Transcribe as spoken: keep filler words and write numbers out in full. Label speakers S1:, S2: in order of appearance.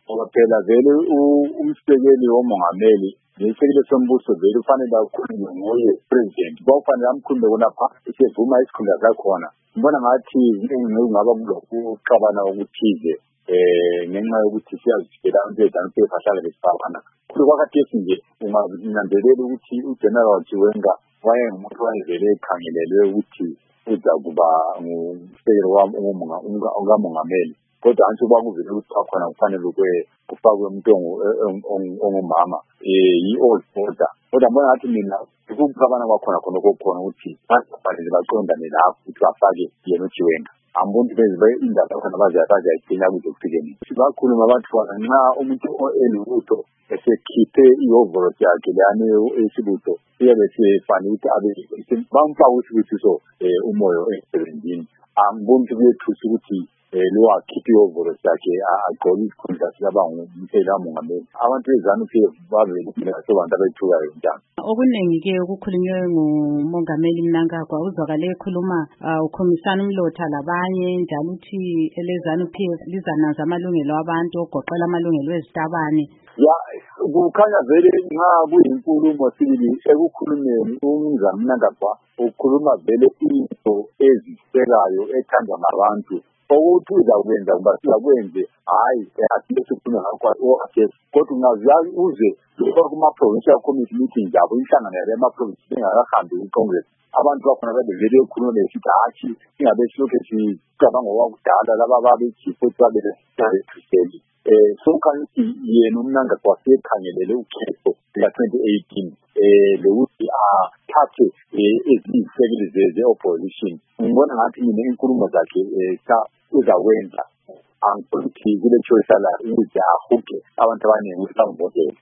S1: ngoba phela vele umsekeli womongameli nesekele sombuso vele ufanele akhulume nguye president bawufanele amkhulume kulapha isevuma isikhundla sakhona ngibona ngathi ngingaba kulokhu uxabana okuthize eh ngenxa yokuthi siyazivikela umntwana uphefahla lesifana kulokwakhathesi nje ungazinandelela ukuthi uGeneral Chiwenga wayengumuntu wayevele ekhangelelwe ukuthi uza kuba ngumsekeli wakamongameli kodwa antsho bakuvele ukuthi khona kufanele kufakwe umuntu ongumama yi-old order kodwa mbona ngathi mina ukuxabana kwakhona khona kokukhona ukuthi bafanele baqondane lapho ukuthi bafake yena uChiwenga amboni bezwe indaba khona bazayaza igcina kuze kufike nini bakhuluma abantu nxa umuntu elutho esekhiphe ihovolo yakhe lana esibutho siyabe sifanele ukuthi abe bamfaka ukuthi so umoyo emsebenzini amboni kuyethusa ukuthi lo akhiphe ihovolo yakhe agqoke isikhundla sikaba ngumsekeli kamongameli abantu bezanu ke babe abantu abethukayo njalo
S2: okuningi ke ukukhulunywe ngumongameli Mnangagwa uzwakale ekhuluma ukhomisana umlotha labanye njalo uthi elezanu P F lizanaza amalungelo abantu ogoqela amalungelo ezitabane
S1: ya kukhanya vele nxa kuyinkulumo sibili ekukhulumeni umnumzana Mnangagwa ukhuluma vele into ezisekayo ethandwa ngabantu ukuthi uzakwenza kuba sizakwenze hayi asikhulume ngakho kodwa ungaziyazi uze kuma provincial committee meeting yabo inhlangano yale ma province engakahambi uCongress abantu bakhona bebevele ekhuluma besithi hathi singabe silokhu sicabanga wakudala laba babechifu babele sithathele eh so kan yena uMnangagwa wasekhangelele ukhetho la twenty eighteen eh lokuthi athathe izisekeli ze-opposition ngibona ngathi mina inkulumo zakhe uzakwenza angithi kule choice la ukuthi ahuke abantu abaningi ukuthi bamvotele